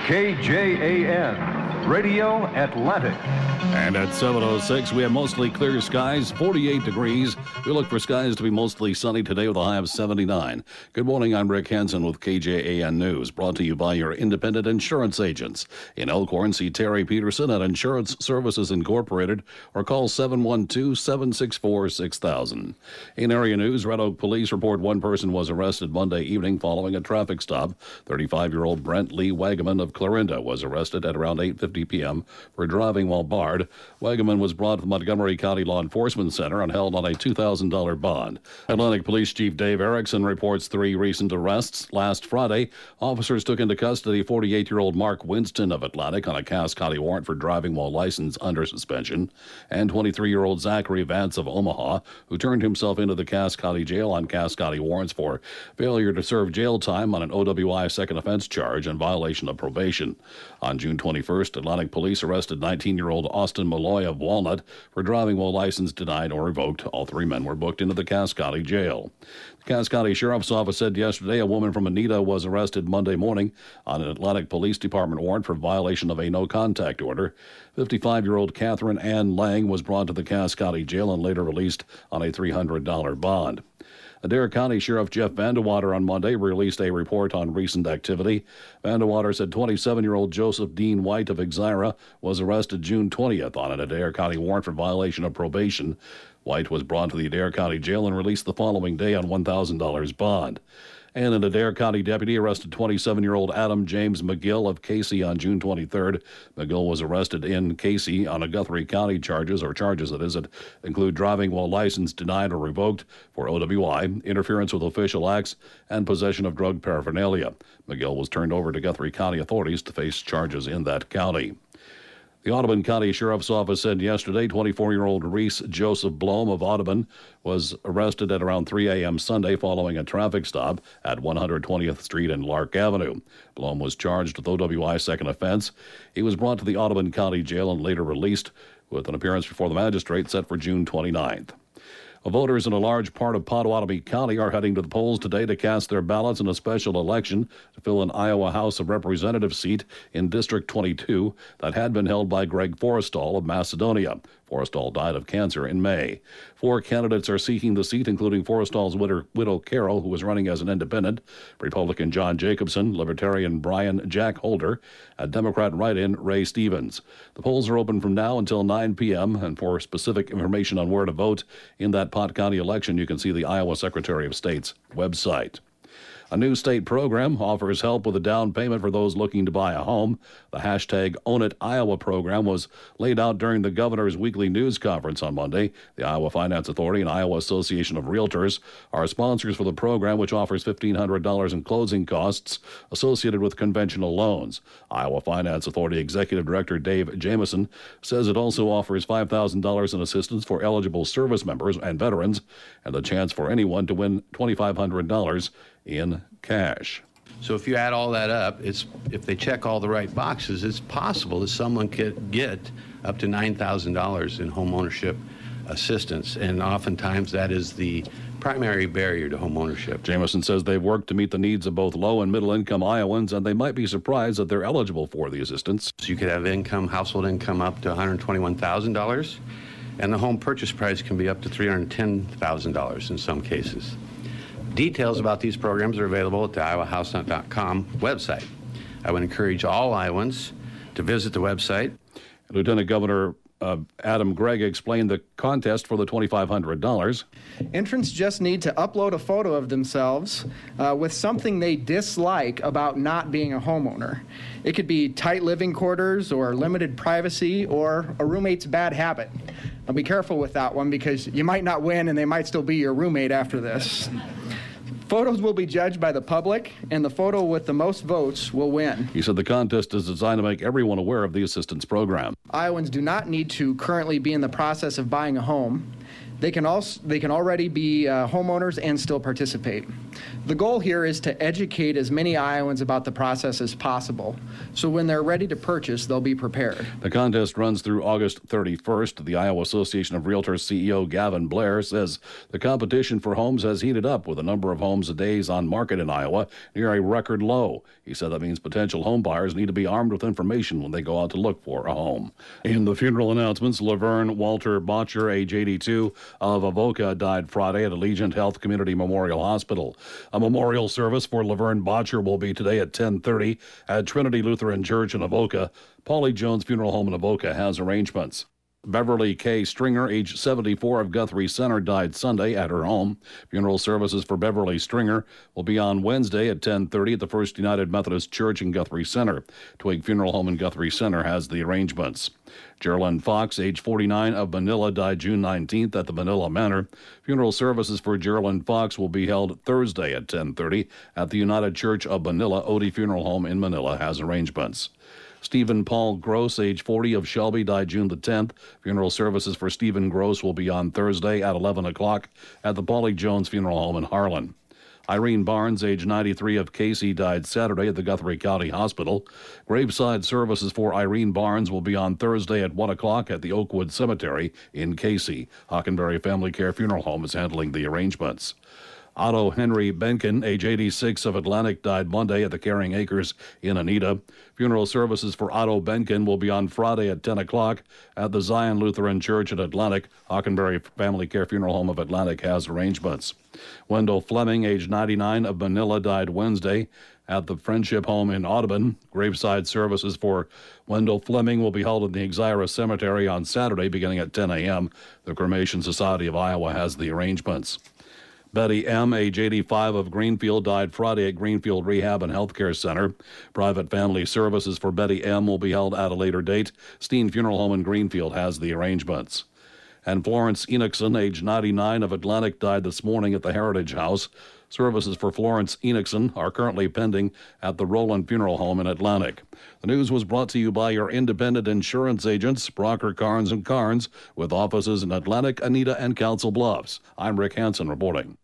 KJAN, Radio Atlantic. And at 7:06, we have mostly clear skies, 48 degrees. We look for skies to be mostly sunny today with a high of 79. Good morning, I'm Rick Hansen with KJAN News, brought to you by your independent insurance agents. In Elkhorn, see Terry Peterson at Insurance Services Incorporated or call 712-764-6000. In area news, Red Oak Police report one person was arrested Monday evening following a traffic stop. 35-year-old Brent Lee Wagaman of Clarinda was arrested at around 8:50 p.m. for driving while barred. Wagaman was brought to the Montgomery County Law Enforcement Center and held on a $2,000 bond. Atlantic Police Chief Dave Erickson reports 3 recent arrests. Last Friday, officers took into custody 48-year-old Mark Winston of Atlantic on a Cass County warrant for driving while licensed under suspension, and 23-year-old Zachary Vance of Omaha, who turned himself into the Cass County Jail on Cass County warrants for failure to serve jail time on an OWI second offense charge and violation of probation. On June 21st, Atlantic Police arrested 19-year-old Austin Malloy of Walnut for driving while license denied or revoked. All 3 men were booked into the Cass County Jail. The Cass County Sheriff's Office said yesterday a woman from Anita was arrested Monday morning on an Atlantic Police Department warrant for violation of a no-contact order. 55-year-old Catherine Ann Lang was brought to the Cass County Jail and later released on a $300 bond. Adair County Sheriff Jeff Vandewater on Monday released a report on recent activity. Vandewater said 27-year-old Joseph Dean White of Exira was arrested June 20th on an Adair County warrant for violation of probation. White was brought to the Adair County Jail and released the following day on $1,000 bond. And an Adair County deputy arrested 27-year-old Adam James McGill of Casey on June 23rd. McGill was arrested in Casey on a Guthrie County charges that include driving while license denied or revoked for OWI, interference with official acts, and possession of drug paraphernalia. McGill was turned over to Guthrie County authorities to face charges in that county. The Audubon County Sheriff's Office said yesterday 24-year-old Reese Joseph Blom of Audubon was arrested at around 3 a.m. Sunday following a traffic stop at 120th Street and Lark Avenue. Blom was charged with OWI second offense. He was brought to the Audubon County Jail and later released with an appearance before the magistrate set for June 29th. Voters in a large part of Potawatomi County are heading to the polls today to cast their ballots in a special election to fill an Iowa House of Representatives seat in District 22 that had been held by Greg Forrestal of Macedonia. Forrestal died of cancer in May. 4 candidates are seeking the seat, including Forrestal's widow Carol, who is running as an independent, Republican John Jacobson, Libertarian Brian Jack Holder, and Democrat write-in Ray Stevens. The polls are open from now until 9 p.m., and for specific information on where to vote in that Pot County election, you can see the Iowa Secretary of State's website. A new state program offers help with a down payment for those looking to buy a home. The hashtag Own It Iowa program was laid out during the governor's weekly news conference on Monday. The Iowa Finance Authority and Iowa Association of Realtors are sponsors for the program, which offers $1,500 in closing costs associated with conventional loans. Iowa Finance Authority Executive Director Dave Jamison says it also offers $5,000 in assistance for eligible service members and veterans, and the chance for anyone to win $2,500 in cash. So if you add all that up, if they check all the right boxes, it's possible that someone could get up to $9,000 in home ownership assistance, and oftentimes that is the primary barrier to home ownership. Jamison says they've worked to meet the needs of both low and middle income Iowans, and they might be surprised that they're eligible for the assistance. So you could have household income up to $121,000, and the home purchase price can be up to $310,000 in some cases. Details about these programs are available at the iowahousehunt.com website. I would encourage all Iowans to visit the website. Lieutenant Governor Adam Gregg explained the contest for the $2,500. Entrants just need to upload a photo of themselves with something they dislike about not being a homeowner. It could be tight living quarters or limited privacy or a roommate's bad habit. Now be careful with that one because you might not win and they might still be your roommate after this. Photos will be judged by the public, and the photo with the most votes will win. He said the contest is designed to make everyone aware of the assistance program. Iowans do not need to currently be in the process of buying a home. They can already be homeowners and still participate. The goal here is to educate as many Iowans about the process as possible, so when they're ready to purchase, they'll be prepared. The contest runs through August 31st. The Iowa Association of Realtors CEO Gavin Blair says the competition for homes has heated up, with a number of homes a days on market in Iowa near a record low. He said that means potential home buyers need to be armed with information when they go out to look for a home. In the funeral announcements, Laverne Walter Botcher, age 82, of Avoca, died Friday at Allegiant Health Community Memorial Hospital. A memorial service for Laverne Botcher will be today at 10:30 at Trinity Lutheran Church in Avoca. Paulie Jones Funeral Home in Avoca has arrangements. Beverly K. Stringer, age 74, of Guthrie Center, died Sunday at her home. Funeral services for Beverly Stringer will be on Wednesday at 10:30 at the First United Methodist Church in Guthrie Center. Twig Funeral Home in Guthrie Center has the arrangements. Geraldine Fox, age 49, of Manila, died June 19th at the Manila Manor. Funeral services for Geraldine Fox will be held Thursday at 10:30 at the United Church of Manila. Odie Funeral Home in Manila has arrangements. Stephen Paul Gross, age 40, of Shelby, died June the 10th. Funeral services for Stephen Gross will be on Thursday at 11 o'clock at the Paulie Jones Funeral Home in Harlan. Irene Barnes, age 93, of Casey, died Saturday at the Guthrie County Hospital. Graveside services for Irene Barnes will be on Thursday at 1 o'clock at the Oakwood Cemetery in Casey. Hockenberry Family Care Funeral Home is handling the arrangements. Otto Henry Benkin, age 86, of Atlantic, died Monday at the Caring Acres in Anita. Funeral services for Otto Benkin will be on Friday at 10 o'clock at the Zion Lutheran Church at Atlantic. Hockenberry Family Care Funeral Home of Atlantic has arrangements. Wendell Fleming, age 99, of Manila, died Wednesday at the Friendship Home in Audubon. Graveside services for Wendell Fleming will be held in the Exira Cemetery on Saturday beginning at 10 a.m. The Cremation Society of Iowa has the arrangements. Betty M., age 85, of Greenfield, died Friday at Greenfield Rehab and Healthcare Center. Private family services for Betty M. will be held at a later date. Steen Funeral Home in Greenfield has the arrangements. And Florence Enochson, age 99, of Atlantic, died this morning at the Heritage House. Services for Florence Enochson are currently pending at the Roland Funeral Home in Atlantic. The news was brought to you by your independent insurance agents, Brocker, Carnes & Carnes, with offices in Atlantic, Anita, and Council Bluffs. I'm Rick Hansen reporting.